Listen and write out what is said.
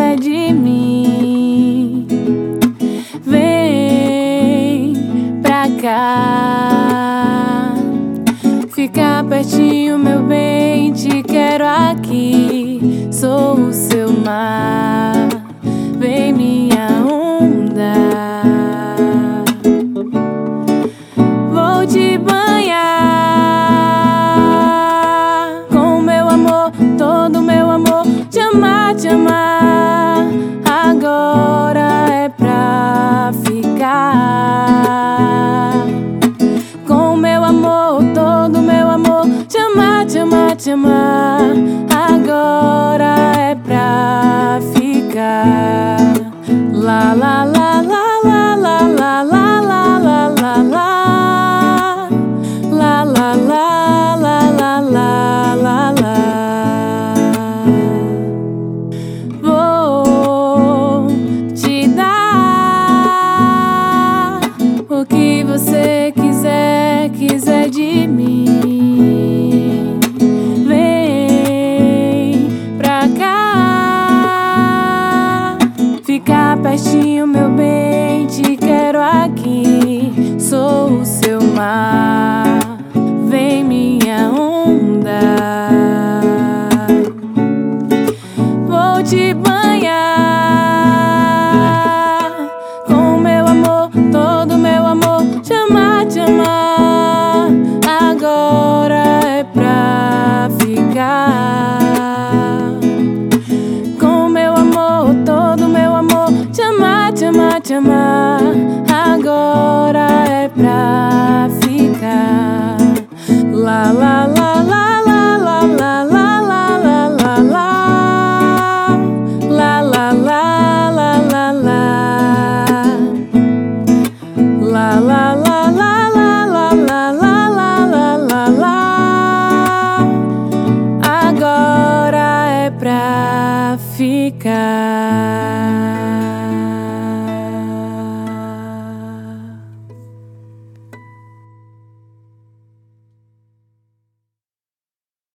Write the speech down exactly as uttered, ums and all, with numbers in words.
quiser de mim. Vem pra cá, fica pertinho, meu bem, te quero aqui. Sou o seu mar, vem minha onda. Vou te banhar com meu amor, todo meu amor. Te amar, te amar, agora é pra ficar. Com meu amor, todo meu amor. Te amar, te amar, te amar, agora é pra ficar. La la la la la la la la la la la la. La la la la la la la la. Vou te dar o que você quiser, quiser de mim. Vem pra cá, fica pertinho, meu bem, te quero aqui. Sou o seu mar, vem minha onda. Vou te banhar com meu amor, todo meu amor. Te amar, te amar, agora é pra ficar. Com meu amor, todo meu amor. Te amar, te amar, te amar, agora é pra ficar. La la la la la la la la la la la la. La la la la la la. La la la la la la la la la la la. Agora é pra ficar.